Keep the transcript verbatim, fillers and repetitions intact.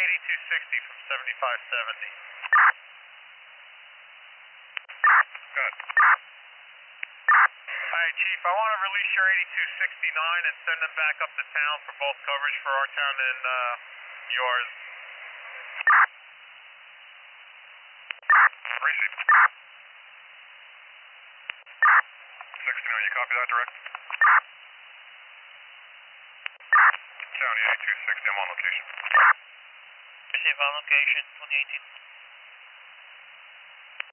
eighty-two sixty from seventy-five seventy. Good. Alright, Chief, I want to release your eighty-two sixty-nine and send them back up to town for both coverage for our town and uh, yours. Receive. sixty-nine, you copy that direct? County eighty-two sixty, I'm on location. Receive on location, twenty eighteen.